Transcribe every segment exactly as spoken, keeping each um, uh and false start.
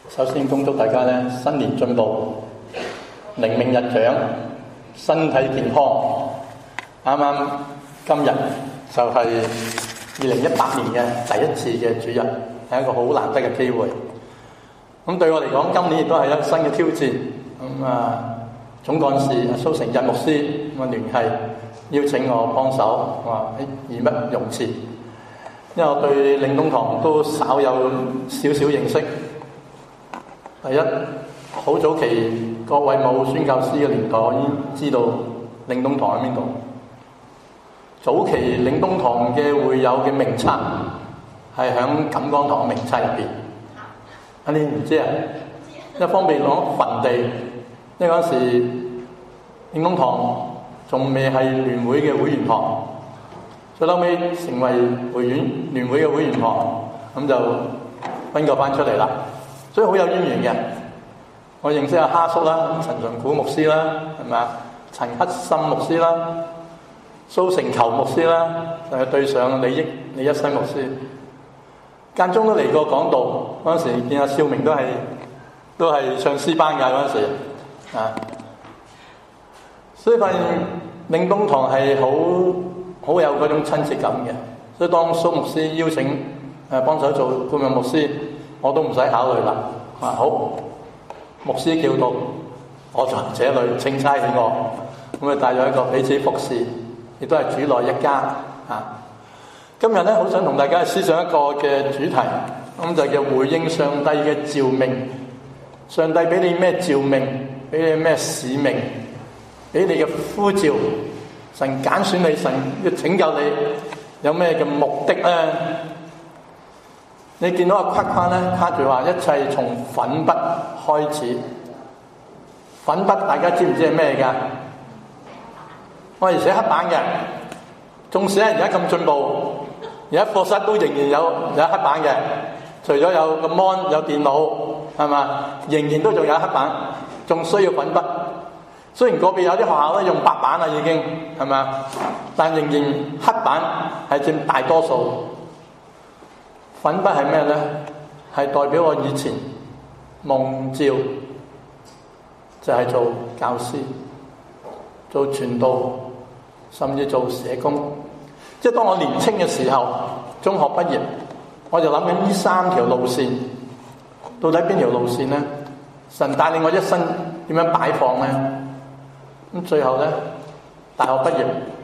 首先恭祝大家咧新年進步，靈命日長，身體健康。啱啱今日就係二零一八年嘅第一次嘅主日，係一個好難得嘅機會。咁對我嚟講，今年亦都係一個新嘅挑戰。咁啊，總幹事蘇成日牧師咁啊聯繫邀請我幫手，我話誒義不容辭，因為我對靈東堂都稍有少少認識。第一，好早期各位冇宣教師嘅年代，我已經知道靈東堂喺邊度。早期靈東堂嘅會友嘅名冊係喺錦江堂名冊入邊。啊，你唔知啊？一方面講墳地，因為嗰時靈東堂仲未係聯會嘅會員堂，最後尾成為會員聯會嘅會員堂，咁就分割翻出嚟啦。所以好有淵源嘅。我認識阿哈叔啦、陳順古牧師啦，係咪啊？陳克森牧師啦、蘇成球牧師啦，就係對上李益李一新牧師。間中都嚟過講道，嗰陣時見阿少明都係都係唱詩班㗎嗰陣時啊。所以發現靈東堂係好好有嗰種親切感嘅。所以當蘇牧師邀請誒幫手做顧問牧師，我都唔使考慮啦。啊，好，牧師叫到，我在這裏，請差遣我。咁啊，帶咗一個彼此服侍，亦都係主內一家啊。今日咧，好想同大家思想一個嘅主題，咁就叫回應上帝嘅召命。上帝俾你咩召命？俾你咩使命？俾你嘅呼召？神揀選你，神要拯救你，有咩嘅目的咧？你見到個框框咧，卡住話一切從粉筆開始。粉筆大家知唔知係咩㗎？我哋寫黑板嘅，縱使而家咁進步，而家課室都仍然有有黑板嘅，除咗有個 mon 有電腦，係嘛？仍然都仲有黑板，仲需要粉筆。雖然嗰邊有啲學校咧用白板啦，已經係嘛，但仍然黑板係佔大多數。粉筆係咩咧？係代表我以前蒙召就係做教師、做傳道，甚至做社工。即係當我年青嘅時候，中學畢業，我就諗緊呢三條路線，到底邊條路線咧？神帶領我一生點樣擺放咧？咁最後咧，大學畢業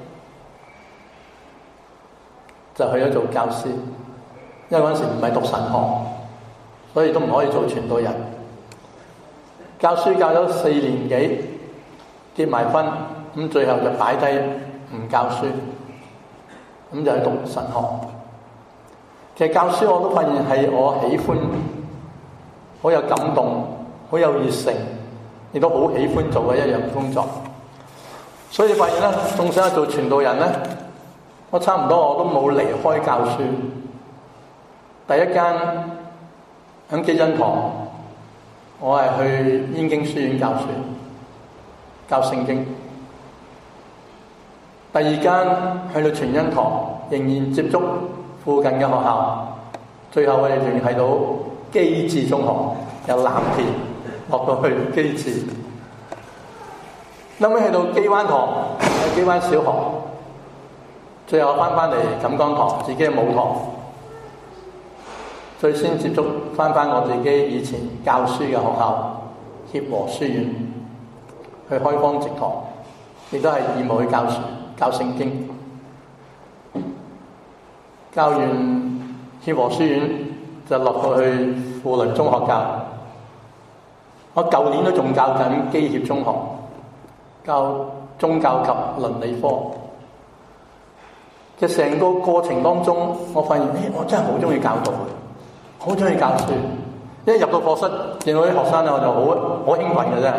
就去咗做教師。因為嗰陣時唔係讀神學，所以都唔可以做傳道人。教書教咗四年幾，結埋婚，咁最後就擺低唔教書，咁就去讀神學。其實教書我都發現係我喜歡，好有感動，好有熱誠，亦都好喜歡做嘅一樣工作。所以發現咧，仲想做傳道人咧，我差唔多我都冇離開教書。第一間喺基恩堂，我係去燕京書院教書，教聖經。第二間去到全恩堂，仍然接觸附近嘅學校。最後我哋聯繫到基智中學，由藍田落到去基智。後尾去到基灣堂，喺基灣小學。最後翻返嚟錦江堂，自己嘅母堂。最先接觸翻翻我自己以前教書嘅學校協和書院，去開荒植堂，亦都係義務去教書教聖經。教完協和書院就落到去富倫中學教。我舊年都仲教緊基協中學，教宗教及倫理科。其實成個過程當中，我發現，咦，我真係好中意教導嘅。好中意教書，一入到課室見到啲學生咧，我就好好興奮嘅啫。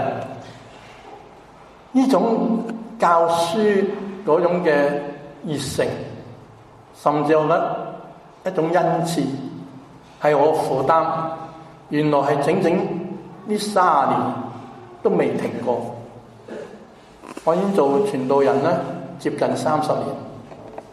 呢種教書嗰種嘅熱誠，甚至我覺得一種恩賜，係我負擔。原來係整整呢三十年都未停過。我已經做傳道人咧，接近三十年，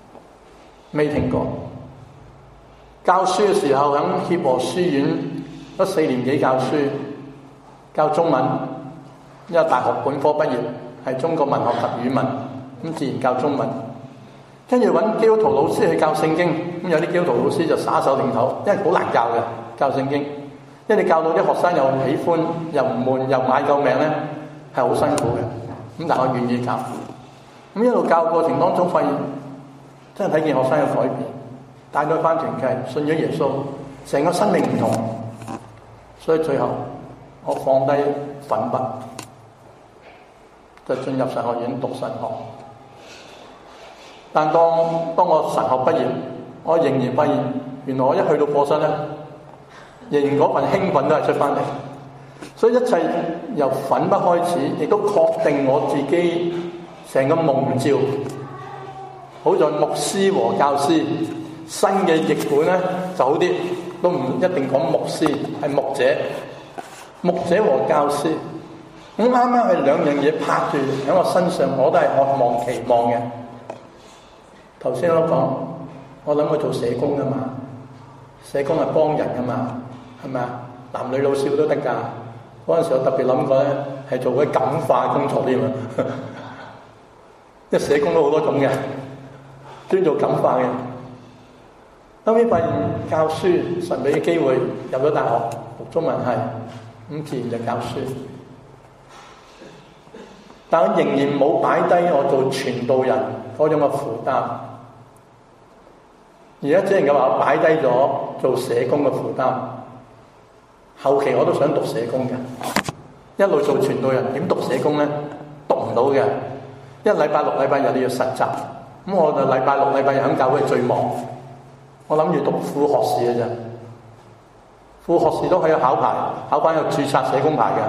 未停過。教書嘅時候喺協和書院嗰四年幾教書，教中文，因為大學本科畢業係中國文學及語文，咁自然教中文。跟住揾基督徒老師去教聖經，咁有啲基督徒老師就耍手擰頭，因為好難教嘅教聖經，因為你教到啲學生又喜歡又唔悶又買救命咧，係好辛苦嘅。咁但係我願意教，咁一路教過程當中發現，真係睇見學生有改變，帶咗翻團契，信咗耶穌，成個生命唔同。所以最後我放低粉筆，就進入神學院讀神學。但當當我神學畢業，我仍然發現，原來我一去到課室咧，仍然嗰份興奮都係出翻嚟。所以一切由粉筆開始，亦都確定我自己成個夢照。好在牧師和教師新嘅譯本咧就好啲，都唔一定講牧師，係牧者、牧者和教師。咁啱啱係兩樣嘢拍住喺我身上，我都係渴望期望嘅。頭先我講，我諗佢做社工噶嘛，社工係幫人噶嘛，係咪啊？男女老少都得㗎。嗰陣時我特別諗過咧，係做嗰啲感化工作添啊，因為社工都好多種嘅，專做感化嘅。後尾發現教書，神俾嘅機會入咗大學讀中文系，咁自然就教書。但我仍然冇擺低我做傳道人嗰種嘅負擔。而家只能夠話我擺低咗做社工嘅負擔，後期我都想讀社工嘅，一路做傳道人點讀社工咧？讀唔到嘅，一禮拜六禮拜日你要實習，咁我就禮拜六禮拜日喺教會最忙，我諗住讀副學士嘅啫，副學士都可以考牌，考翻個註冊社工牌嘅，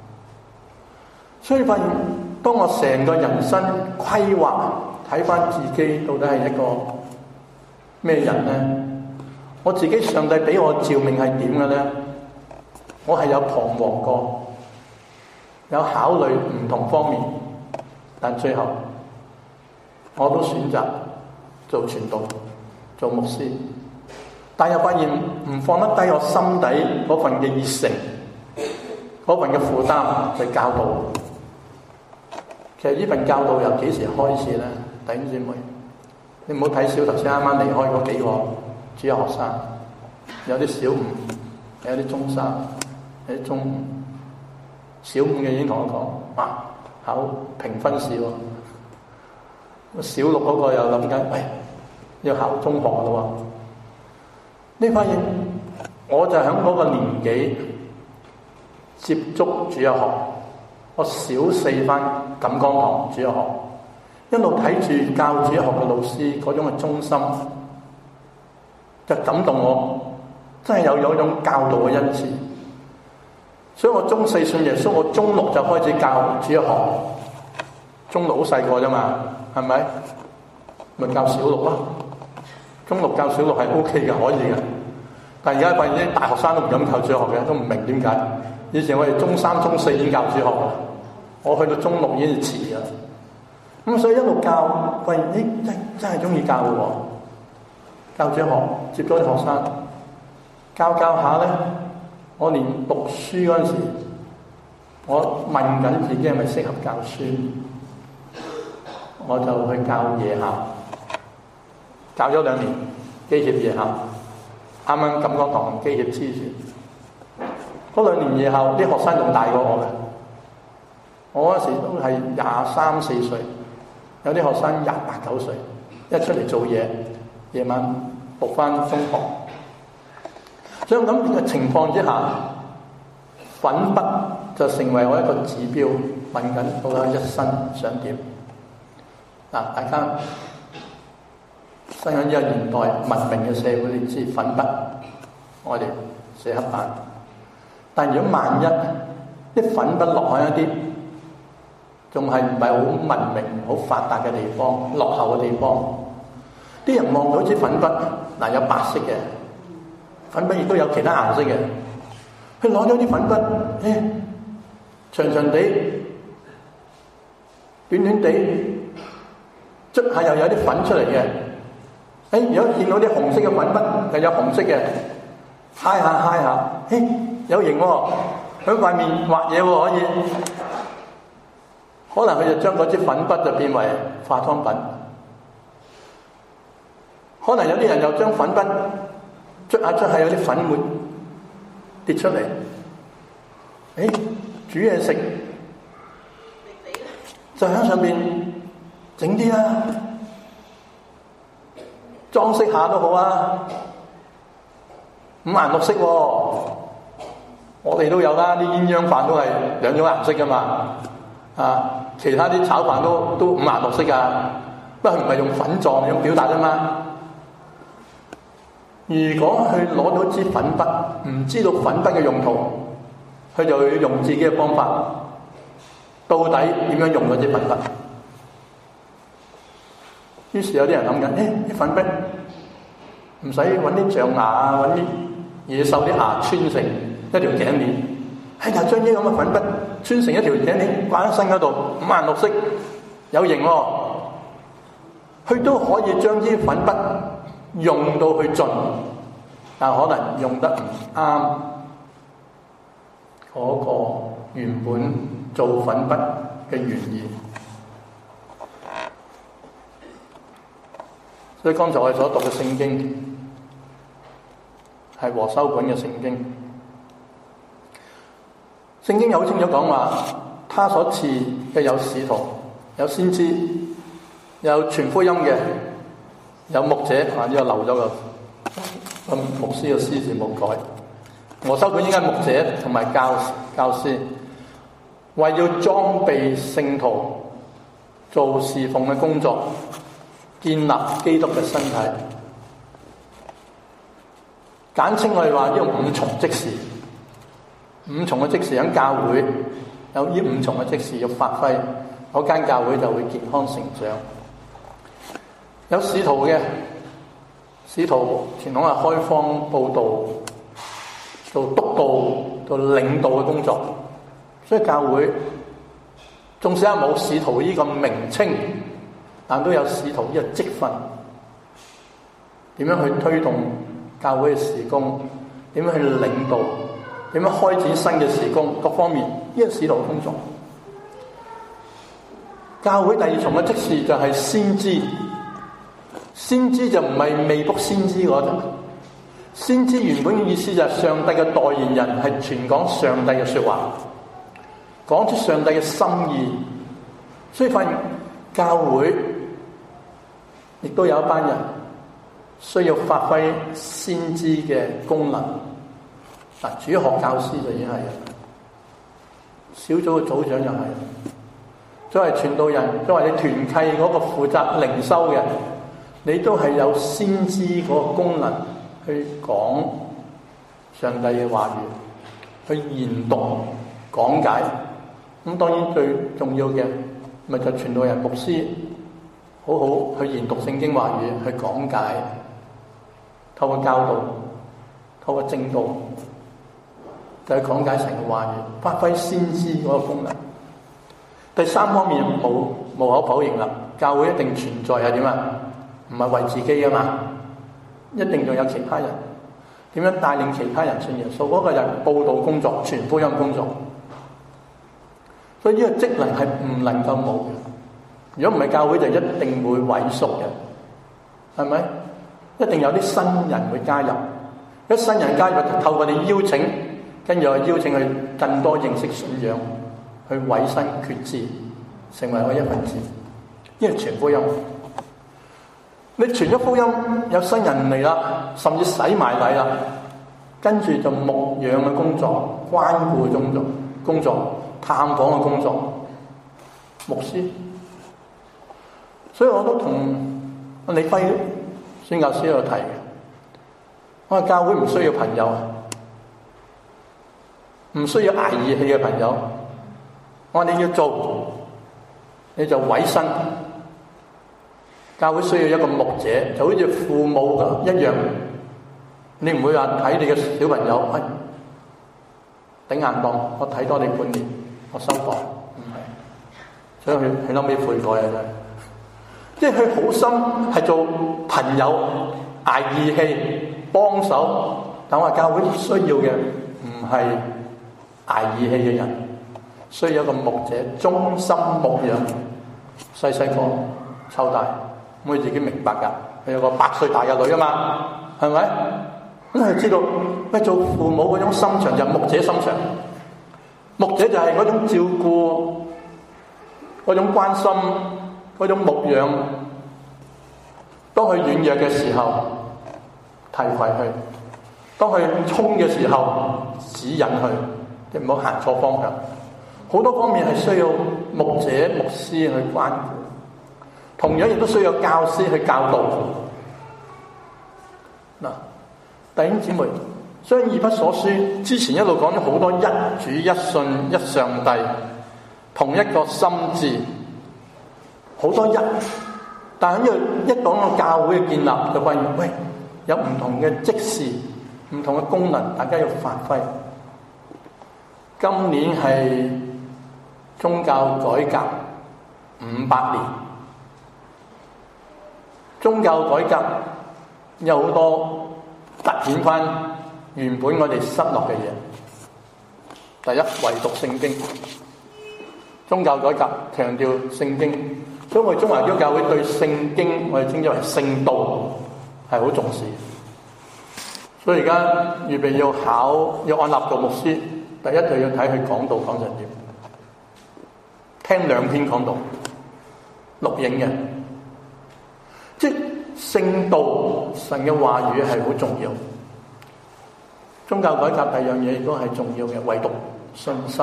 所以發現當我成個人生規劃睇翻自己到底係一個咩人咧？我自己上帝俾我召命係點嘅咧？我係有彷徨過，有考慮唔同方面，但最後我都選擇做傳道、做牧師。但又發現唔放得低我心底嗰份嘅熱誠，嗰份嘅負擔去教導。其實呢份教導由幾時開始咧？弟兄姊妹，你唔好睇小頭先啱啱離開嗰幾個主日學生，有啲小五，有啲中三，有啲中五。小五嘅已經同我講，哇，考評分試喎。小六嗰個又諗緊，喂，要考中學咯喎。你發現我就喺嗰個年紀接觸主日學，我小四返錦江堂主日學。一路睇住教主學嘅老師嗰種嘅忠心，就感動我，真係有有一種教導嘅恩賜。所以我中四信耶穌，我中六就開始教主學。中六好細個啫嘛，係咪？咪教小六咯。中六教小六係 O K 嘅，可以嘅。但係而家發現啲大學生都唔敢教主學嘅，都唔明點解。以前我哋中三、中四已經教主學啦，我去到中六已經遲啦。咁所以一路教，發現咦真真係中意教嘅喎，教主學，接咗啲學生，教教下咧，我連讀書嗰陣時，我問緊自己係咪適合教書，我就去教夜校，教咗兩年機械夜校，啱啱錦江堂機械之前，嗰兩年夜校啲學生仲大過我嘅，我嗰時都係廿三四歲。有啲學生廿八九歲，一出嚟做嘢，夜晚讀翻中學。所以咁嘅情況之下，粉筆就成為我一個指標，問緊到底一生想點。嗱，大家生喺呢個年代文明嘅社會，你知粉筆我哋寫黑板，但如果萬一啲粉筆落喺一啲仲係唔係好文明、好發達嘅地方、落後嘅地方，啲人望到支粉筆，嗱有白色嘅粉筆，亦都有其他顏色嘅。佢攞咗啲粉筆，誒長長地、短短地，捽下又有啲粉出嚟嘅。誒如果見到啲紅色嘅粉筆，又有紅色嘅， 揩下揩下，嘿，有型喎，喺塊面畫嘢喎，可以。可能佢就將嗰支粉筆就變為化妝品。可能有啲人又將粉筆捽下捽下，有啲粉末跌出嚟。誒，煮嘢食就喺上邊整啲啦，裝飾下都好啊。五顏六色喎，我哋都有啦，啲鴛鴦飯都係兩種顏色噶嘛。啊，其他啲炒飯都都五顏六色噶，不過佢唔係用粉狀嚟表達啫嘛。如果佢攞到支粉筆，唔知道粉筆嘅用途，佢就要用自己嘅方法，到底點樣用嗰支粉筆？於是有啲人諗緊，誒、欸、啲粉筆唔使揾啲象牙啊，揾啲野獸啲牙穿成一條頸鏈，係就將啲咁嘅粉筆穿成一條頸鏈掛喺身嗰度，五顏六色，有型喎。佢都可以將啲粉筆用到去盡，但可能用得唔啱嗰個原本做粉筆嘅原意。所以剛才我哋所讀嘅聖經係和修本嘅聖經。聖經有好清楚講話，他所賜嘅有使徒，有先知，有傳福音嘅，有牧者，啊呢個漏咗個咁牧師嘅師字冇改。和修本應該係牧者同埋教教師，為要裝備聖徒做侍奉嘅工作，建立基督嘅身體。簡稱我哋話呢個五重職事，五重嘅職事喺教會有呢五重嘅職事要發揮，嗰間教會就會健康成長。有使徒嘅，使徒傳統係開荒佈道、做督導、做領導嘅工作，所以教會縱使係冇使徒呢個名稱，但都有使徒呢個職分。點樣去推動教會嘅事工？點樣去領導？點樣開展新嘅事工？各方面呢個使徒工作。教會第二重嘅職事就係先知。先知就唔係未卜先知嗰陣，先知原本嘅意思就係上帝嘅代言人，係傳講上帝嘅說話，講出上帝嘅心意。所以發現教會亦都有一班人需要發揮先知嘅功能。嗱，主學教師就已經係啦，小組嘅組長又係，作為傳道人，作為你團契嗰個負責靈修嘅，你都係有先知嗰個功能去講上帝嘅話語，去研讀講解。咁當然最重要嘅咪就傳道人牧師好好去研讀聖經話語，去講解，透過教導，透過正道，就去講解神嘅話語，發揮先知嗰個功能。第三方面冇無可否認啦，教會一定存在係點啊？唔係為自己噶嘛，一定仲有其他人。點樣帶領其他人信耶穌？嗰個就係佈道工作、傳福音工作。所以呢個職能係唔能夠冇嘅。如果唔係，教會就一定會萎縮嘅，係咪？一定有啲新人會加入。一新人加入，透過你邀請，跟住我邀請佢更多認識信仰，去委身決志，成為我一份子。呢個傳福音。你傳咗福音，有新人嚟啦，甚至洗埋禮啦，跟住就牧養嘅工作、關顧嘅工作、工作、探訪嘅工作、牧師。所以我都同李輝宣教師喺度提嘅，我話教會唔需要朋友，唔需要捱義氣嘅朋友。我話你要做，你就委身。教會需要一個牧者，就好似父母一樣。你唔會話睇你嘅小朋友，喂、哎，頂硬當，我睇多你半年，我收貨，唔係。所以佢佢諗起悔改啊，真係，即係佢好心係做朋友，捱義氣，幫手， 但我話教會需要嘅唔係捱義氣嘅人，需要一個牧者忠心牧養，細細個湊大，咁佢自己明白㗎。佢有個八歲大嘅女啊嘛，係咪？咁佢知道，喂，做父母嗰種心腸就係牧者心腸，牧者就係嗰種照顧、嗰種關心、嗰種牧養。當佢軟弱嘅時候，提攜佢；當佢衝嘅時候，指引佢，即唔好行錯方向。好多方面係需要牧者、牧師去關顧，同樣亦都需要教師去教導。嗱，弟兄姊妹，所以以弗所書之前一路講咗好多一主、一信、一上帝，同一個心志，好多一。但係因為一講到教會嘅建立，就發現喂，有唔同嘅職事、唔同嘅功能，大家要發揮。今年係宗教改革五百年，宗教改革有好多凸顯翻原本我哋失落嘅嘢。第一，唯獨聖經，宗教改革強調聖經。所以我哋中華基督教會對聖經，我哋稱之為聖道，係好重視。所以而家預備要考，要按立做牧師，第一就要睇佢講道講成點，聽兩篇講道，錄影嘅。即係聖道，神嘅話語係好重要。宗教改革第二樣嘢亦都係重要嘅，唯獨信心。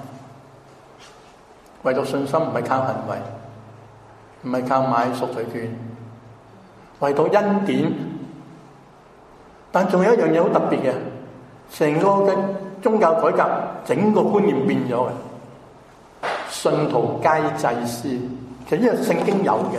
唯獨信心唔係靠行為。唔係靠買贖罪券，唯獨恩典。但仲有一樣嘢好特別嘅，成個嘅宗教改革，整個觀念變咗嘅。信徒皆祭司，其實呢個聖經有嘅，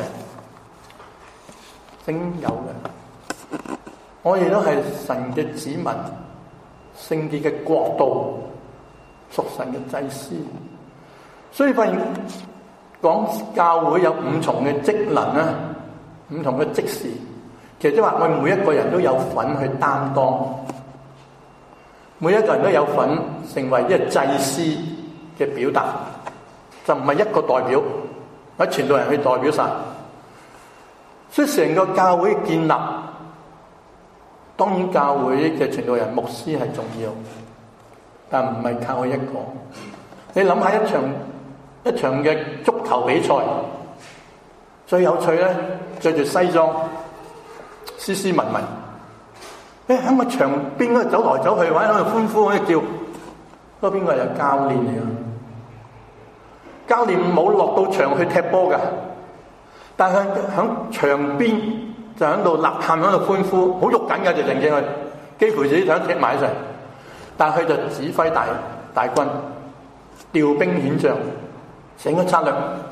聖經有嘅。我哋都係神嘅子民，聖潔嘅國度，屬神嘅祭司，所以發現。講教會有五重嘅職能啊，五重嘅職事，其實即係話我哋每一個人都有份去擔當，每一個人都有份成為一個祭司嘅表達，就唔係一個代表，或者全部人去代表晒。所以成個教會嘅建立，當然教會嘅傳道人牧師係重要，但唔係靠佢一個。你諗下一場。一場嘅足球比賽，最有趣咧，着住西裝，斯斯文文，誒喺個場邊嗰度走來走去，或者喺度歡呼，喺度叫，嗰邊個係教練嚟㗎？教練冇落到場去踢波㗎，但係喺場邊就喺度吶喊，喺度歡呼，好肉緊㗎，就正正佢，幾乎自己想踢埋一齊，但係佢就指揮大大軍，調兵遣將。整個策略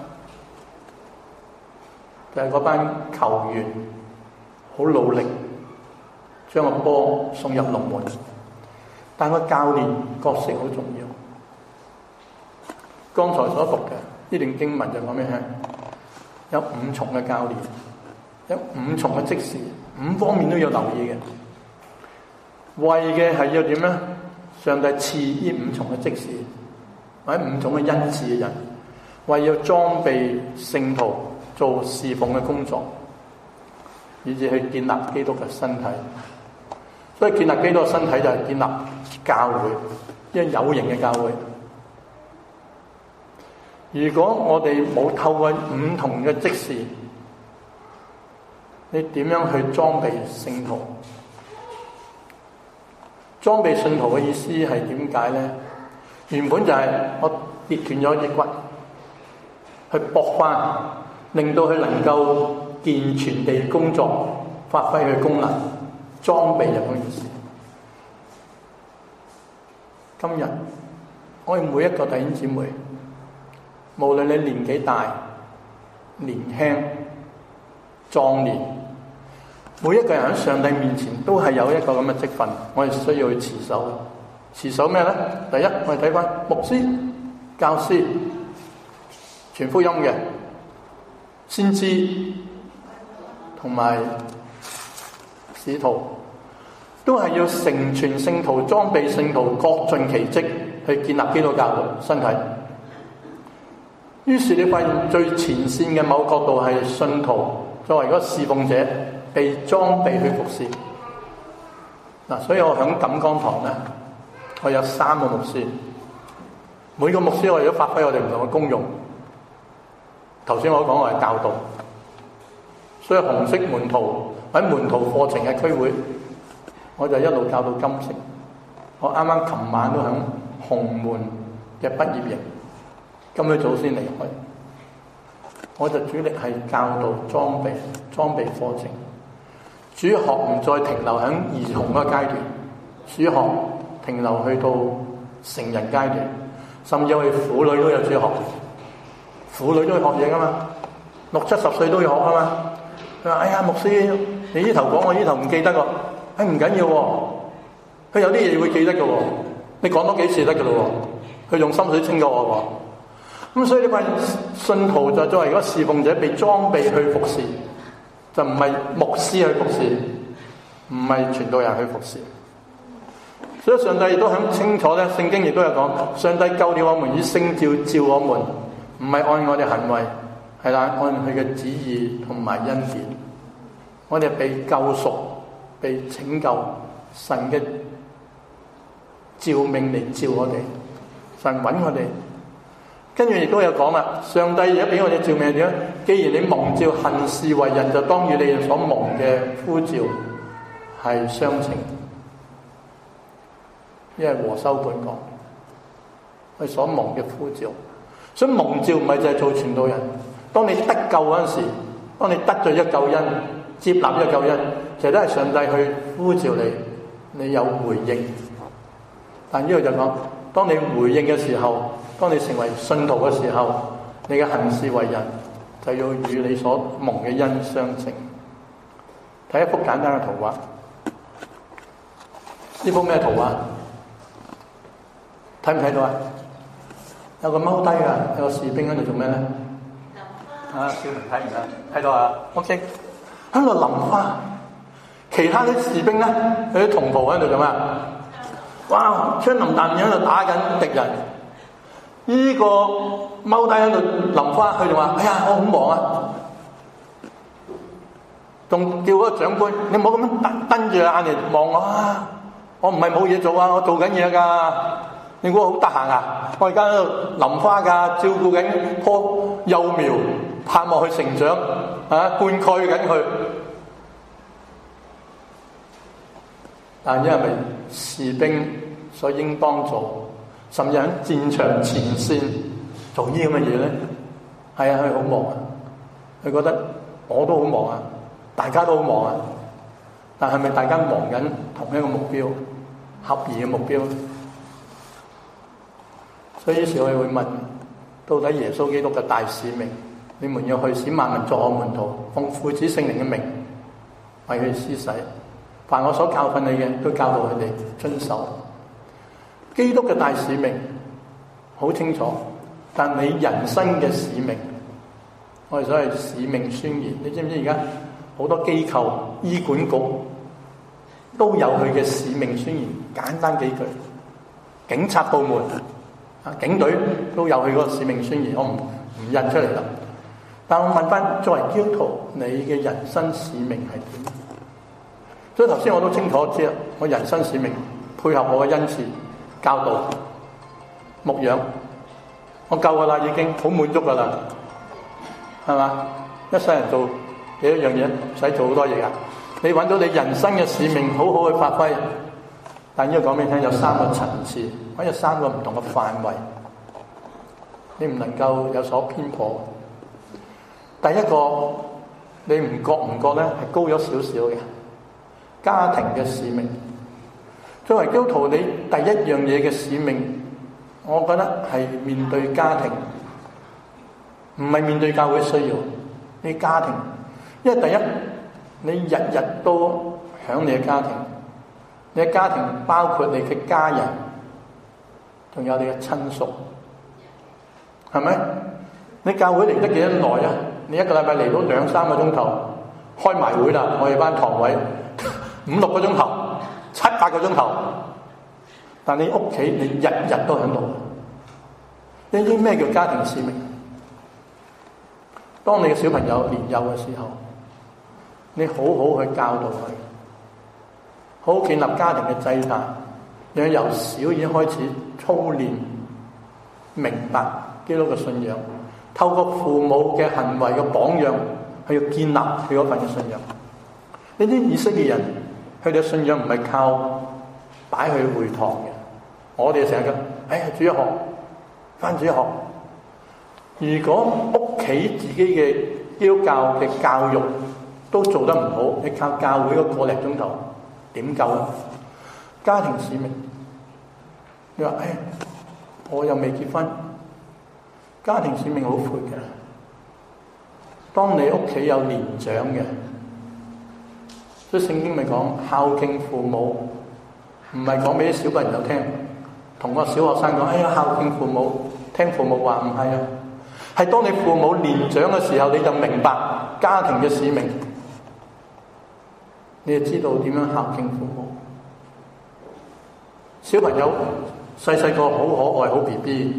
就係嗰班球員好努力將個波送入龍門，但個教練角色好重要。剛才所讀嘅呢段經文就講咩？有五重嘅教練，有五重嘅職事，五方面都要留意嘅。為嘅係要點咧？上帝賜呢五重嘅職事，或者五種嘅恩賜嘅人。為要裝備聖徒做侍奉嘅工作，以至去建立基督嘅身體。所以建立基督嘅身體就係建立教會，一個有形嘅教會。如果我哋冇透過唔同嘅職事，你點樣去裝備聖徒？裝備聖徒嘅意思係點解咧？原本就係我跌斷咗隻骨。去駁翻，令到佢能夠健全地工作，發揮佢功能，裝備就咁意思。今日我哋每一個弟兄姊妹，無論你年紀大、年輕、壯年，每一個人喺上帝面前都係有一個咁嘅職分，我哋需要去持守。持守咩咧？第一，我哋睇翻牧師、教師。傳福音嘅先知同埋使徒， 都係要成全聖徒、裝備聖徒、各盡其職去建立基督教嘅身體。於是你發現最前線嘅某角度係信徒作為嗰個侍奉者，被裝備去服侍。嗱，所以我喺錦江堂咧，我有三個牧師，每個牧師我哋都發揮我哋唔同嘅功用。頭先我講我係教導，所以紅色門徒喺門徒課程嘅區會，我就一路教到金色。我啱啱琴晚都喺紅門嘅畢業營，今日早先離開。我就主力係教導裝備裝備課程。主學唔再停留喺兒童嗰個階段，主學停留去到成人階段，甚至我哋婦女都有主學，婦女都要學嘢噶嘛，六七十歲都要學啊嘛。佢話：哎呀，牧師，你呢頭講我呢頭唔記得喎，哎唔緊要喎，佢有啲嘢會記得嘅喎，你講多幾次得嘅咯喎，佢用心水清過我喎。咁所以你發現信徒就作為一個侍奉者，被裝備去服侍。就唔係牧師去服侍，唔係傳道人去服侍。所以上帝亦都很清楚咧，聖經亦都有講，上帝救了我們以聖召召我們，唔係按我哋行為，係啦，按佢嘅旨意同埋恩典。我哋被救贖、被拯救，神嘅召命嚟召我哋，神揾我哋。跟住亦都有講啦，上帝而家俾我哋召命點？既然你蒙召行事為人，就當與你所蒙嘅呼召係相稱。因為和修本講，佢所蒙嘅呼召，所以蒙召唔係就係做傳道人。當你得救嗰陣時，當你得咗一救恩，接納一救恩，其實都係上帝去呼召你，你有回應。但呢度就講，當你回應嘅時候，當你成為信徒嘅時候，你嘅行事為人就要與你所蒙嘅恩相稱。睇一幅簡單嘅圖畫，呢幅咩圖畫？睇唔睇到啊？有個踎低㗎，有個士兵喺度做咩咧？啊，小明睇唔睇？睇到啊 ？OK，喺度淋花。其他啲士兵咧，佢啲同袍喺度做咩？哇！槍林彈雨喺度打緊敵人。呢個踎低喺度淋花，佢就話：哎呀，我好忙啊！仲叫嗰個長官：你唔好咁樣瞪瞪住眼嚟望我啊！我唔係冇嘢做啊，我做緊嘢㗎。你估我好得閒啊？我而家喺度淋花㗎，照顧緊棵幼苗，盼望佢成長啊，灌溉緊佢。但因為士兵所應當做，甚至喺戰場前線做呢啲咁嘅嘢咧，係啊，佢好忙啊！佢覺得我都好忙啊，大家都好忙啊。但係咪大家忙緊同一個目標、合宜嘅目標？所以於是我哋會問：到底耶穌基督嘅大使命，你們要去使萬民作我門徒，奉父子聖靈嘅名為佢施洗。凡我所教訓你嘅，都教導佢哋遵守。基督嘅大使命好清楚，但你人生嘅使命，我哋所謂使命宣言，你知唔知而家好多機構、醫管局都有佢嘅使命宣言，簡單幾句。警察部門啊，警隊都有佢嗰個使命宣言，我唔唔印出嚟啦。但我問翻，作為基督徒，你嘅人生使命係點？所以頭先我都清楚知啦，我人生使命配合我嘅恩賜、教導、牧養，我夠噶啦，已經好滿足噶啦，係嘛？一世人做幾多樣嘢，唔使做好多嘢噶。你揾到你人生嘅使命，好好去發揮。但呢個講俾你聽，有三個層次，或者有三個唔同嘅範圍，你唔能夠有所偏頗。第一個，你唔覺唔覺咧，係高咗少少嘅。家庭嘅使命，作為基督徒，你第一樣嘢嘅使命，我覺得係面對家庭，唔係面對教會需要。你家庭，因為第一，你日日都響你嘅家庭，你嘅家庭包括你嘅家人，仲有你嘅親屬，係咪？你教會嚟得幾多耐啊？你一個禮拜嚟到兩三個鐘頭，開埋會啦，我哋班堂位。五六個鐘頭，七八個鐘頭，但你屋企你日日都喺度。你知咩叫家庭使命？當你嘅小朋友年幼嘅時候，你好好去教導佢，好好建立家庭嘅祭壇，讓佢由小已經開始操練明白基督嘅信仰，透過父母嘅行為嘅榜樣，去要建立佢嗰份嘅信仰。呢啲以色列人，佢哋嘅信仰唔係靠擺去會堂嘅。我哋成日講，哎呀，主日學，返主日學。如果屋企自己嘅基督教嘅教育都做得唔好，你靠教會嗰個零鐘頭點夠啊？家庭使命，你話，哎，我又未結婚，家庭使命好闊嘅。當你屋企有年長嘅，所以聖經咪講孝敬父母，唔係講俾啲小朋友聽，同個小學生講，哎呀，孝敬父母，聽父母話，唔係啊，係當你父母年長嘅時候，你就明白家庭嘅使命，你就知道點樣孝敬父母。小朋友細細個好可愛，好 B B，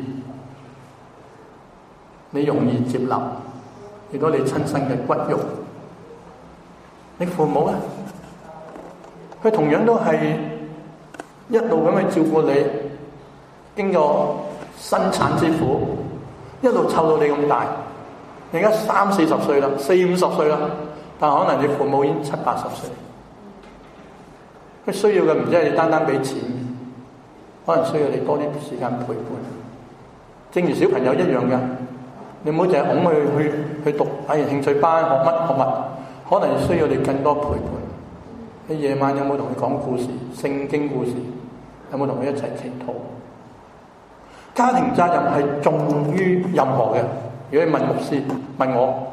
你容易接納，如果你親身嘅骨肉。你父母咧，佢同樣都係一路咁去照顧你，經過生產之苦，一路湊到你咁大。你而家三四十歲啦，四五十歲啦，但可能你父母已經七八十歲。佢需要嘅唔止係你單單俾錢，可能需要你多啲時間陪伴。正如小朋友一樣嘅，你唔好淨係拱佢去去讀哎興趣班，學乜學乜，可能需要你更多陪伴。你夜晚有冇同佢講故事、聖經故事？有冇同佢一齊祈禱？家庭責任係重於任何嘅。如果你問牧師、問我，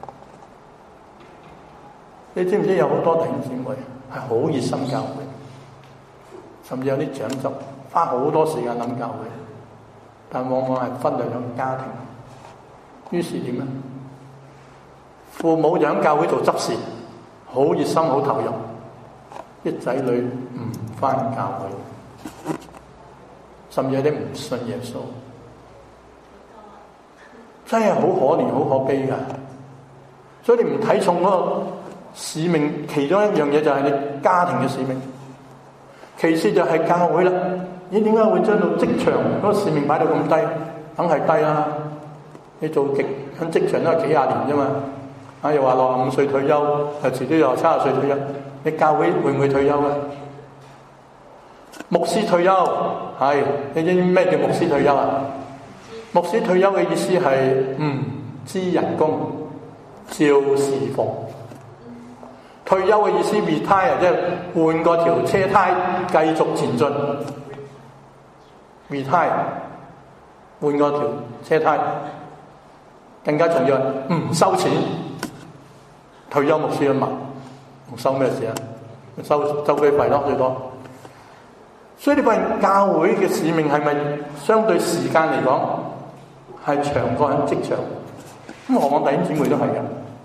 你知唔知有好多弟兄姊妹係好熱心教會，甚至有啲長執花好多時間諗教會，但往往係忽略咗家庭。於是點咧？父母就喺教會做執事，好熱心、好投入，啲仔女唔返教會，甚至有啲唔信耶穌，真係好可憐、好可悲㗎。所以你唔睇重嗰個使命，其中一樣嘢就係你家庭嘅使命，其次就係教會啦。你點解會將到職場嗰個使命擺到咁低？梗係低啦！你做極喺職場都係幾廿年啫嘛。啊，又話六十五歲退休，又遲啲又話七十歲退休。你教會會唔會退休啊？牧師退休係，你知唔知咩叫牧師退休啊？牧師退休嘅意思係唔知人工，照侍奉。退休嘅意思 retire， 即係換個條車胎繼續前進。retire 換個條車胎，更加重要係唔收錢。退休牧師啊嘛，收咩錢啊？收周機費咯，最多。所以你發現教會嘅使命係咪相對時間嚟講係長過喺職場？咁何況弟兄姊妹都係嘅。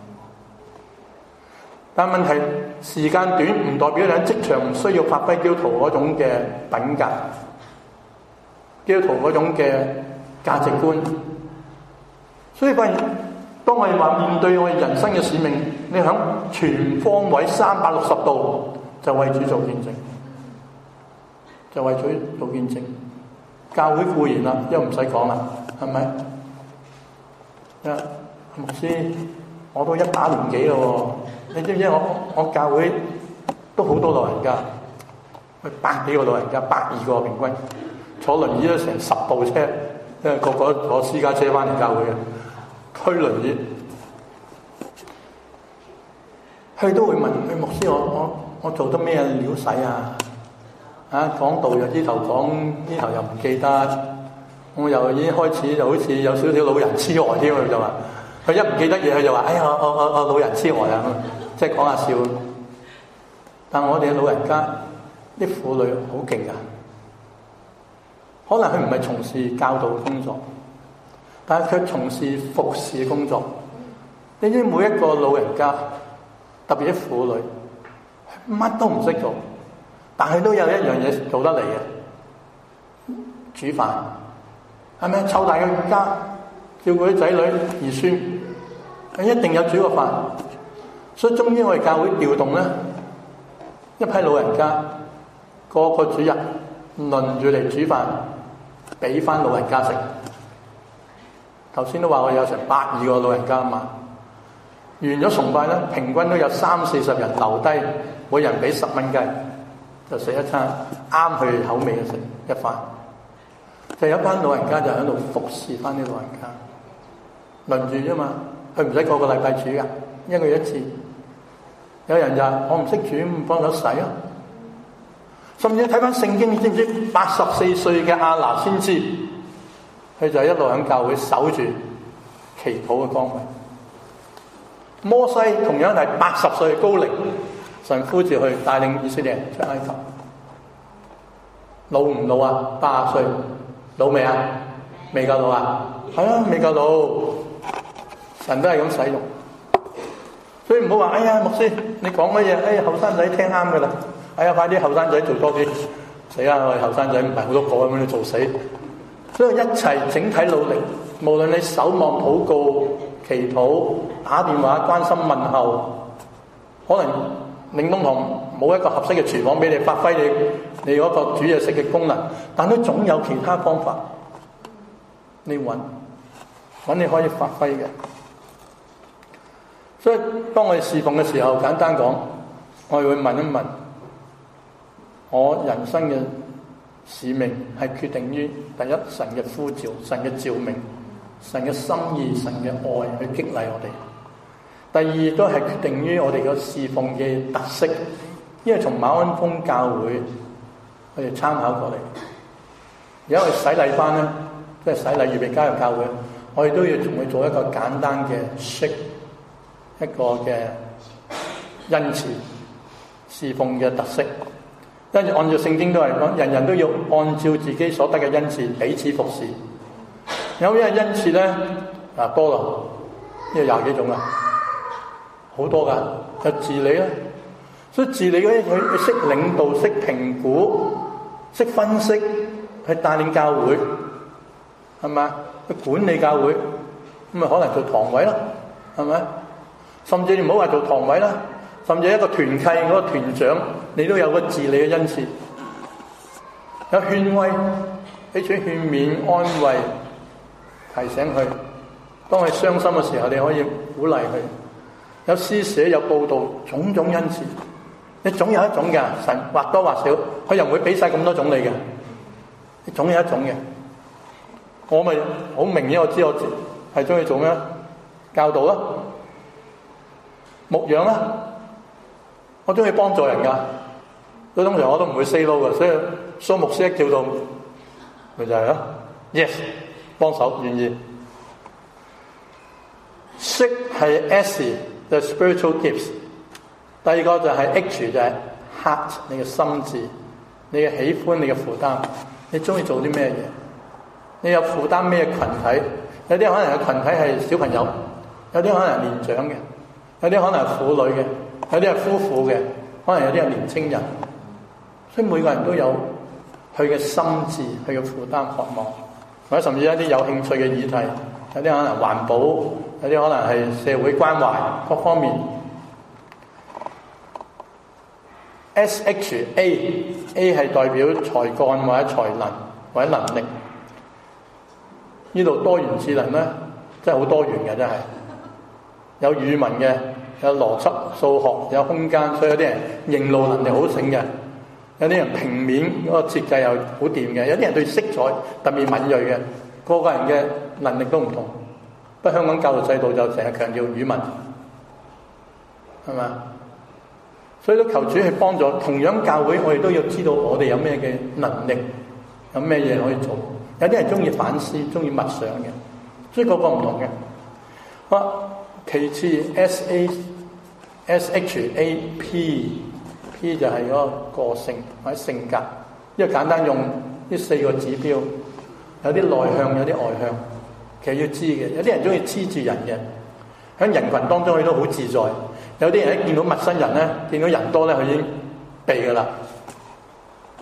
但問題時間短唔代表你喺職場唔需要發揮基督徒嗰種嘅品格，基督徒嗰種嘅價值觀。所以發現當我哋話面對我哋人生嘅使命，你響全方位三百六十度就為主做見證，就為主做見證。教會固然啦，因為唔使講啦，係咪？啊，牧師，我都一把年紀咯，你知唔知我我教會都好多老人家，百幾個老人家，百二個平均，坐輪椅都成十部車，因為個個坐私家車翻嚟教會嘅，推輪椅。佢都會問佢牧師，我我我做得咩料使啊？啊，講道又呢頭講，呢頭又唔記得，我又已經開始就好似有少少老人痴呆添。佢就話，佢一唔記得嘢，佢就話：哎呀，我我我老人痴呆啊！即係講下笑。但我哋嘅老人家啲婦女好勁㗎，可能佢唔係從事教導工作，但係佢從事服侍工作。你知每一個老人家，特別啲婦女，乜都唔識做， 但係都有一樣嘢做得嚟嘅，煮飯，係咪？湊大嘅家，照顧啲仔女兒孫，一定有煮過飯。所以終於我哋教會調動咧，一批老人家個個主日輪住嚟煮飯，俾翻老人家食。頭先都話我有成百二個老人家嘛，完咗崇拜咧，平均都有三四十人留低，每人俾十蚊雞，就食一餐啱佢口味嘅食一飯。就有一班老人家就喺度服侍翻啲老人家，輪住啫嘛，佢唔使個個禮拜煮噶，一個月一次。有人就話我唔識煮，唔幫手洗啊。甚至睇翻聖經，你知唔知八十四歲嘅亞拿先知，佢就一路喺教會守住祈禱嘅崗位。摩西同樣係八十歲高齡，神呼召去帶領以色列人出埃及。老唔老啊？八十歲，老未啊？未夠老啊？係啊，未夠老。神都係咁使用，所以唔好話哎呀牧師，你講乜嘢？哎呀後生仔聽啱噶啦。哎呀，快啲後生仔做多啲，死啦！我哋後生仔唔係好多個咁樣做死，所以一齊整體努力。無論你守望、禱告、祈禱、打電話、關心問候，可能嶺東堂冇一個合適嘅廚房俾你發揮你你嗰個煮嘢食嘅功能，但都總有其他方法。你揾揾你可以發揮嘅。所以當我哋侍奉嘅時候，簡單講，我哋會問一問。我人生嘅使命係決定於第一，神嘅呼召、神嘅召命、神嘅心意、神嘅愛去激勵我哋。第二都係決定於我哋嘅侍奉嘅特色，因為從馬鞍峰教會我哋參考過嚟。而家我哋洗禮班咧，即係洗禮預備加入教會，我哋都要同佢做一個簡單嘅 shake， 一個嘅恩賜侍奉嘅特色。跟住按照聖經都係講，人人都要按照自己所得嘅恩賜彼此服侍。有咩恩賜咧？啊多咯，呢個廿幾種啊，好多噶。就治理啦，所以治理嗰啲佢佢識領導、識評估、識分析，去帶領教會，係咪？去管理教會，咁咪可能做堂委咯，係咪？甚至你唔好話做堂委啦。甚至一個團契嗰個團長，你都有個治理嘅恩賜，有勸慰，俾啲勸勉、安慰、提醒佢。當佢傷心嘅時候，你可以鼓勵佢。有施捨、有報道，種種恩賜，你總有一種嘅。神或多或少，佢又唔會俾晒咁多種你嘅，你總有一種嘅。我咪好明顯，我知我係中意做咩？教導啦，牧養啦。我中意幫助人噶，所以通常我都唔會 say no 嘅，所以蘇牧師一叫到，咪就係咯 ，yes， 幫手願意。識係 S，the spiritual gifts。第二個就係 H， 就係 heart， 你嘅心智，你嘅喜歡，你嘅負擔，你中意做啲咩嘢？你有負擔咩群體？有啲可能嘅群體係小朋友，有啲可能係年長嘅，有啲可能係婦女嘅。有啲係夫婦嘅，可能有啲係年青人，所以每個人都有佢嘅心智、佢嘅負擔、渴望，或者甚至一啲有興趣嘅議題，有啲可能環保，有啲可能係社會關懷各方面。S H A A 係代表才幹或者才能或者能力，呢度多元智能咧，真係好多元嘅，真係有語文嘅。有邏輯、數學，有空間，所以有啲人認路能力好醒嘅，有啲人平面嗰個設計又好掂嘅，有啲人對色彩特別敏鋭嘅，個個人嘅能力都唔同。不過香港教育制度就成日強調語文，係嘛？所以都求主去幫助。同樣教會，我哋都要知道我哋有咩嘅能力，有咩嘢可以做。有啲人中意反思，中意默想嘅，所以個個唔同嘅。好。其次 S A S H A P P 就係嗰個個性或者性格，因為簡單用呢四個指標，有啲內向，有啲外向，其實要知嘅。有啲人中意黐住人嘅，喺人群當中佢都好自在。有啲人一見到陌生人咧，見到人多咧，佢已經避噶啦。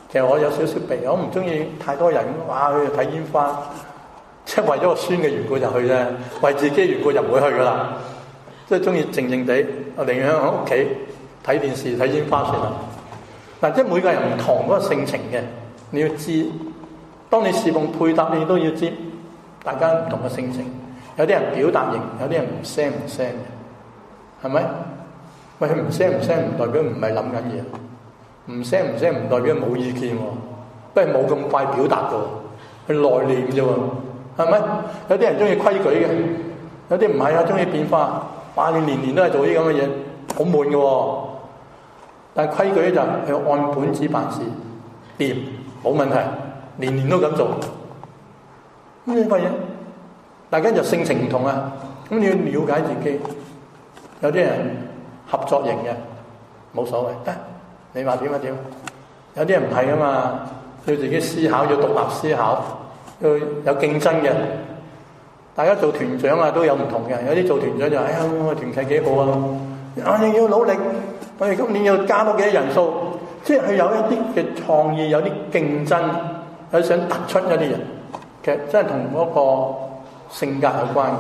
其實我有少少避，我唔中意太多人，哇去睇煙花，即係為咗個孫嘅緣故就去啫，為自己緣故就唔會去噶啦。即係中意靜靜地，我寧願喺屋企睇電視睇煙花算啦。嗱，即係每個人唔同嗰個性情嘅，你要知。當你侍奉配搭，你都要知大家唔同嘅性情。有啲人表達型，有啲人唔聲唔聲嘅，係咪？喂，佢唔聲唔聲唔代表唔係諗緊嘢，唔聲唔聲唔代表冇意見喎，不過冇咁快表達嘅，佢內斂啫喎，係咪？有啲人中意規矩嘅，有啲唔係啊，中意變化。哇！你年年都係做啲咁嘅嘢，好悶嘅喎。但係規矩咧就係按本子辦事，掂冇問題，年年都咁做。咁你發現大家就性情唔同啊，咁你要了解自己。有啲人合作型嘅冇所謂，得你話點就點。有啲人唔係啊嘛，要自己思考，要獨立思考，要有競爭嘅。大家做團長啊都有唔同嘅，有啲做團長就哎呀，我團契幾好啊，我哋要努力，我哋今年要加多幾多人數，即係佢有一啲嘅創意，有啲競爭，有想突出一啲人，其實真係同嗰個性格有關嘅。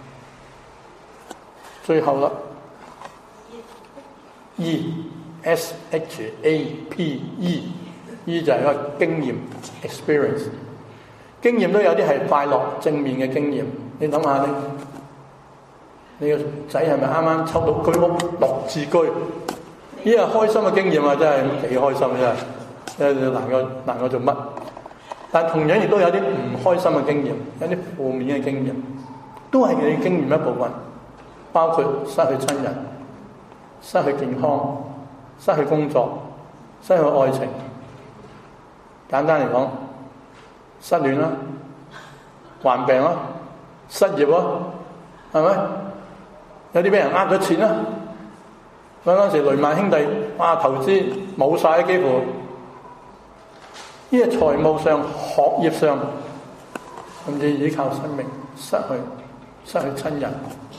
最後啦 ，E S H A P E，E 就係一個經驗 experience， 經驗都有啲係快樂正面嘅經驗。你諗下你，你個仔係咪啱啱抽到居屋綠置居？呢個開心嘅經驗啊，真係幾開心真係，誒能夠能夠做乜？但同樣亦都有啲唔開心嘅經驗，有啲負面嘅經驗，都係你經驗一部分，包括失去親人、失去健康、失去工作、失去愛情。簡單嚟講，失戀啦、患病啦、失業啦，係咪？有啲俾人呃咗錢啦。嗰陣時雷曼兄弟，哇投資冇晒，幾乎。呢個財務上、學業上，甚至依靠生命失去、失去親人。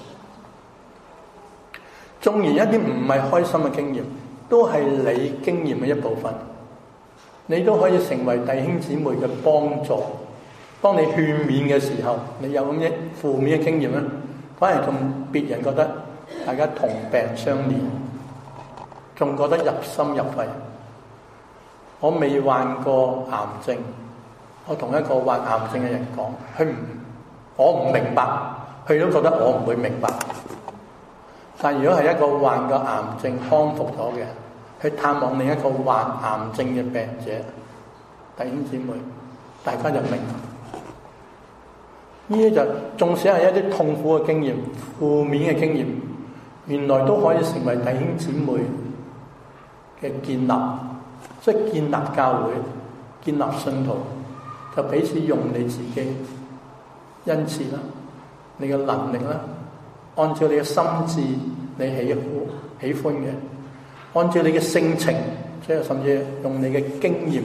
縱然一啲唔係開心嘅經驗，都係你經驗嘅一部分。你都可以成為弟兄姊妹嘅幫助。當你勸勉嘅時候，你有咁嘅負面嘅經驗咧，反而同別人覺得大家同病相憐，仲覺得入心入肺。我未患過癌症，我同一個患癌症嘅人講，佢唔，我唔明白，佢都覺得我唔會明白。但如果係一個患過癌症康復咗嘅，去探望另一個患癌症嘅病者，弟兄姊妹，大家就明白。呢啲就縱使係一啲痛苦嘅經驗、負面嘅經驗，原來都可以成為弟兄姊妹嘅建立。即係建立教會、建立信徒，就彼此用你自己恩賜啦，你嘅能力啦，按照你嘅心智，你喜歡喜歡嘅，按照你嘅性情，即係甚至用你嘅經驗。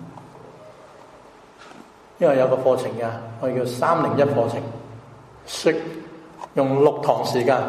因為有個課程嘅，我哋叫三零一課程，識用六堂時間，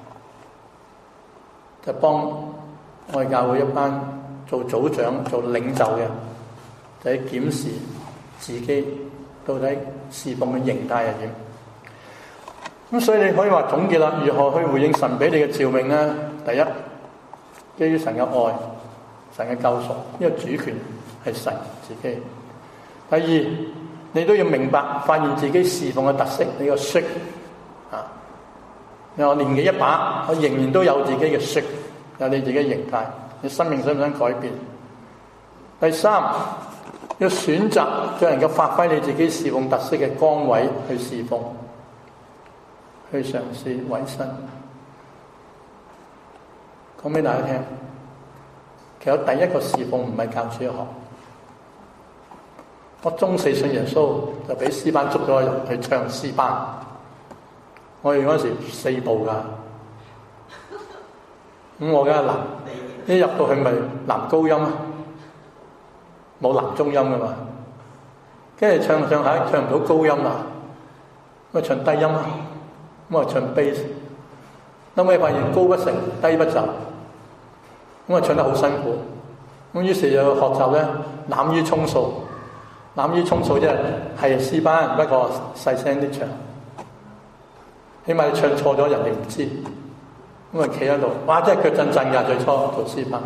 就幫我哋教會一班做組長、做領袖嘅，就係檢視自己到底侍奉嘅形態係點。咁所以你可以話總結啦，如何去回應神俾你嘅召命咧？第一，基於神嘅愛、神嘅救贖，因為主權係神自己。第二，你都要明白、發現自己侍奉嘅特色，你個識啊。你話年紀一把，我仍然都有自己嘅識，有你自己嘅形態。你生命想唔想改變？第三，要選擇最能夠發揮你自己侍奉特色嘅崗位去侍奉，去嘗試委身。講俾大家聽，其實第一個侍奉唔係教主學。我中四信耶穌就俾詩班捉咗入去唱詩班，我哋嗰時四部㗎，咁我梗係男。一入到去咪男高音啊，冇男中音噶嘛，跟住唱唱下唱唔到高音啊，咁啊唱低音啊，咁啊唱 bass，後尾發現高不成低不就，咁啊唱得好辛苦， 咁於是就學習咧濫竽充數，濫竽充數即係係詩班，不過細聲啲唱，起碼你唱錯咗人哋唔知。咁啊企喺度，哇！真係腳震震㗎，最初做詩班，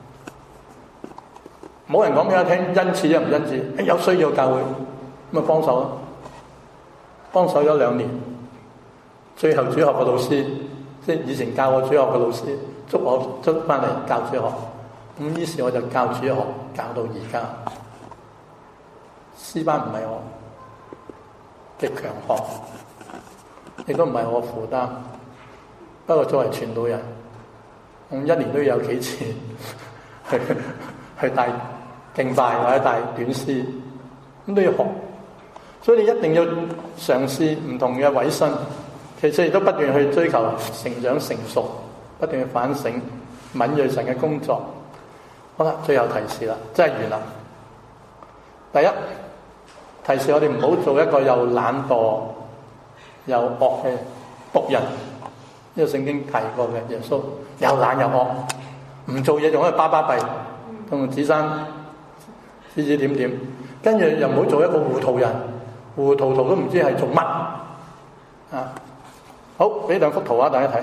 冇人講俾我聽恩賜一唔恩賜，有需要教會咁啊幫手咯，幫手咗兩年，最後主學嘅老師，即係以前教我主學嘅老師，捉我捉翻嚟教主學。咁於是我就教主學，教到而家。詩班唔係我嘅強項，亦都唔係我負擔。不過作為傳道人，我一年都有幾次去去帶敬拜或者帶短詩，咁都要學。所以你一定要嘗試唔同嘅委身，其實亦都不斷去追求成長成熟，不斷去反省敏銳神嘅工作。好啦，最後提示啦，真係完啦。第一，提示我哋唔好做一個又懶惰又惡嘅僕人。呢個聖經提過嘅耶穌又懶又惡，唔做嘢仲喺度巴巴閉，同子生指指點點，跟住又唔好做一個糊塗人，糊糊塗塗都唔知係做乜啊！好，俾兩幅圖啊，大家睇。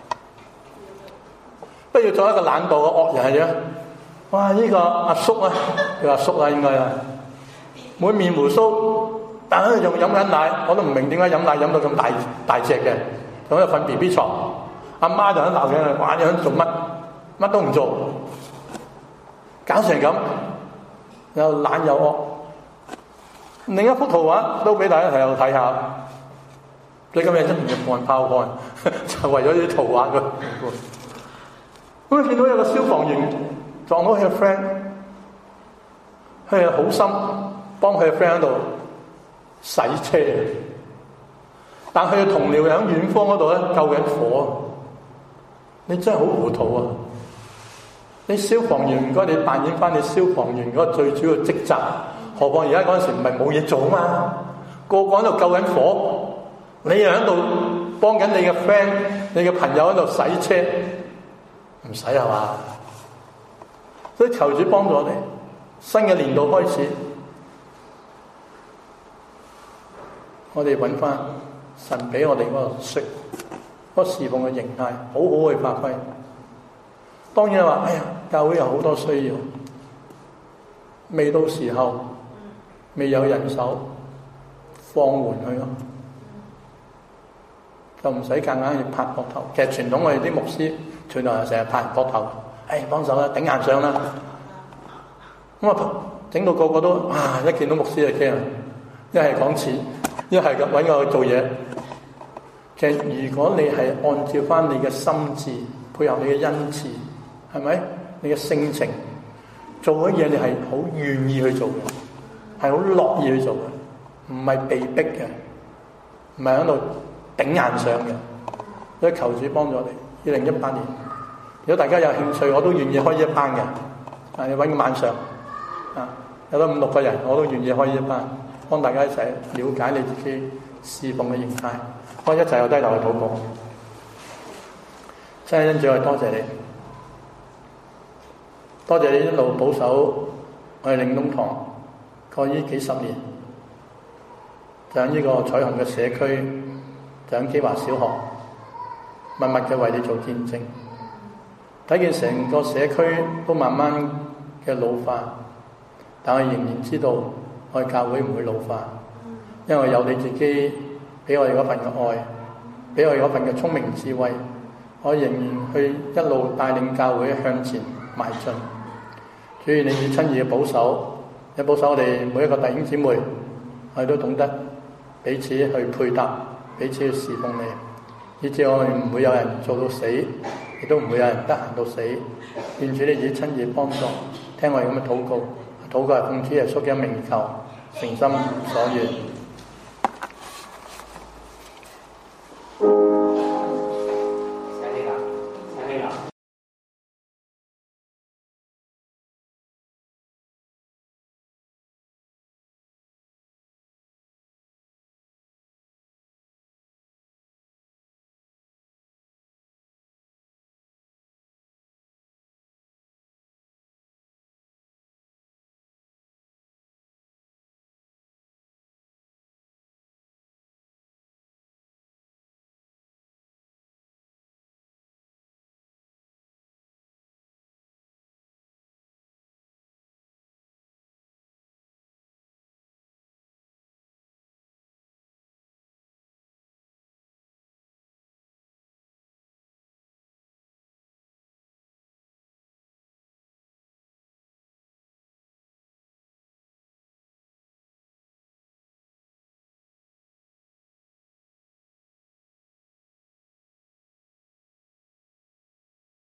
不要做一個懶惰嘅惡人係點？哇！呢、這個阿叔啊，叫阿叔啊，應該啊，滿面鬍鬚，但係仲飲緊奶，我都唔明點解飲奶飲到咁大大隻嘅，仲喺度瞓 B B 床。阿媽就喺度鬧佢，話你喺度做乜？乜都唔做，搞成咁，又懶又惡。另一幅圖畫都俾大家睇睇下。你今日真唔要看拋開，就為咗啲圖畫嘅。咁你見到有個消防員撞到佢嘅 friend，佢係好心幫佢嘅 friend 喺度洗車，但佢嘅同僚喺遠方嗰度咧救緊火。你真係好糊塗啊！你消防員唔該，你扮演翻你消防員嗰個最主要職責。何況而家嗰陣時唔係冇嘢做嘛，個個喺度救緊火，你又喺度幫緊你嘅 friend、你嘅朋友喺度洗車，唔使係嘛？所以求主幫助我哋，新嘅年度開始，我哋揾翻神俾我哋嗰個識。嗰侍奉嘅形態，好好去發揮。當然話，哎呀，教會有好多需要，未到時候，未有人手，放緩佢咯，就唔使夾硬要拍膊頭。其實傳統我哋啲牧師，傳統係成日拍人膊頭，哎，幫手啦，頂硬上啦。咁啊，整到個個都啊，一見到牧師就驚，一係講錢，一係咁揾我去做嘢。其實如果你係按照翻你嘅心志，配合你嘅恩賜，係咪？你嘅性情，做嗰嘢你係好願意去做嘅，係好樂意去做嘅，唔係被逼嘅，唔係喺度頂硬上嘅。所以求主幫助你。二零一八年，如果大家有興趣，我都願意開一班嘅。啊，你揾個晚上，啊，有得五六個人，我都願意開一班，幫大家一齊了解你自己侍奉嘅形態。我一齊有低頭去禱告，真係恩主，我多謝你，多謝你一路保守我哋靈東堂過呢幾十年，就喺呢個彩虹嘅社區，就喺基華小學，默默嘅為你做見證，睇見成個社區都慢慢嘅老化，但我仍然知道我哋教會唔會老化，因為有你自己。俾我哋嗰份嘅愛，俾我哋嗰份嘅聰明智慧，我仍然去一路帶領教會向前邁進。主，你以親自嘅保守，你保守我哋每一個弟兄姊妹，我哋都懂得彼此去配搭，彼此去侍奉你，以致我哋唔會有人做到死，亦都唔會有人得閒到死。願主你以親自幫助，聽我哋咁嘅禱告，禱告係奉主耶穌嘅名求，誠心所願。